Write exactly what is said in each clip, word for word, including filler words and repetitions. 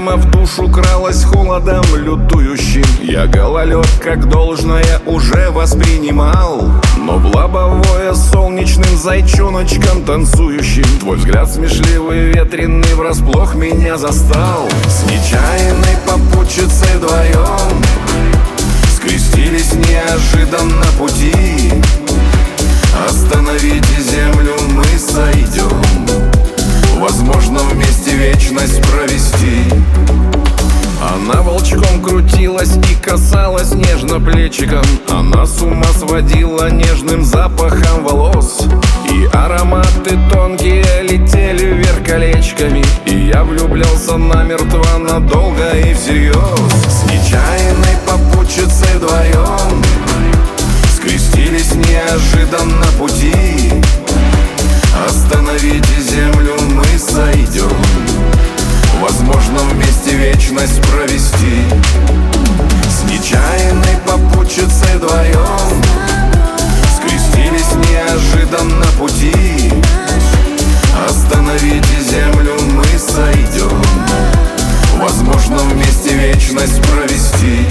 прямо в душу кралась холодом лютующим. Я гололед как должное уже воспринимал, но в лобовое солнечным зайчоночком танцующим твой взгляд смешливый, ветреный, врасплох меня застал. С нечаянной попутчицей вдвоем скрестились неожиданно пути. Остановите землю, мы сойдем, возможно, вместе вечность провести. Она волчком крутилась и касалась нежно плечиком. Она с ума сводила нежным запахом волос, и ароматы тонкие летели вверх колечками. И я влюблялся намертво, надолго и всерьез. С нечаянной попутчицей вдвоем скрестились неожиданно пути. Остановите землю, мы сойдем, возможно, вместе вечность провести. С нечаянной попутчицей вдвоем скрестились неожиданно пути. Остановите землю, мы сойдем, возможно, вместе вечность провести.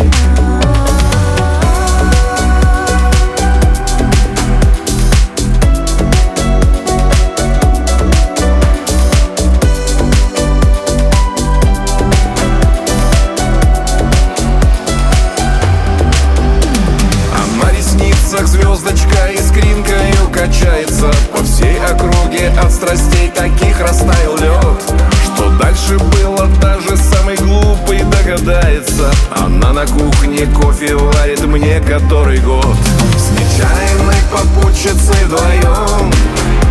Звездочка искринкою качается по всей округе, от страстей таких растаял лед, что дальше было даже самый глупый догадается. Она на кухне кофе варит мне который год. С нечаянной попутчицей вдвоем